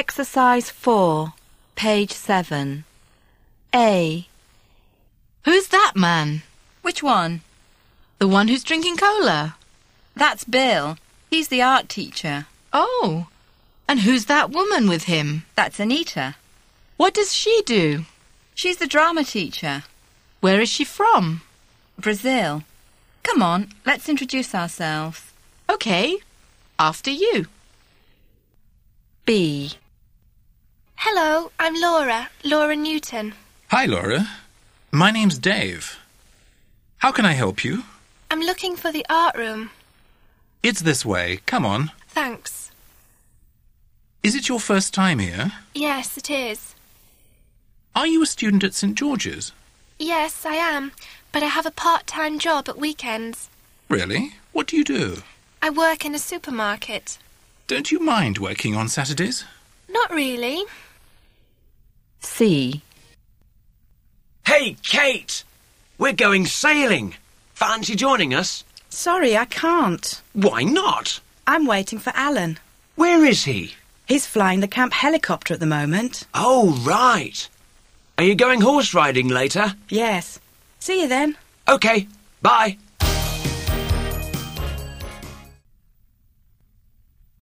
Exercise 4, page 7. A. Who's that man? Which one? The one who's drinking cola? That's Bill. He's the art teacher. Oh, and who's that woman with him? That's Anita. What does she do? She's the drama teacher. Where is she from? Brazil. Come on, let's introduce ourselves. Okay, after you. B. Hello, I'm Laura Newton. Hi, Laura. My name's Dave. How can I help you? I'm looking for the art room. It's this way. Come on. Thanks. Is it your first time here? Yes, it is. Are you a student at St. George's? Yes, I am, but I have a part-time job at weekends. Really? What do you do? I work in a supermarket. Don't you mind working on Saturdays? Not really. C. Hey, Kate! We're going sailing. Fancy joining us? Sorry, I can't. Why not? I'm waiting for Alan. Where is he? He's flying the camp helicopter at the moment. Oh, right. Are you going horse riding later? Yes. See you then. OK, bye.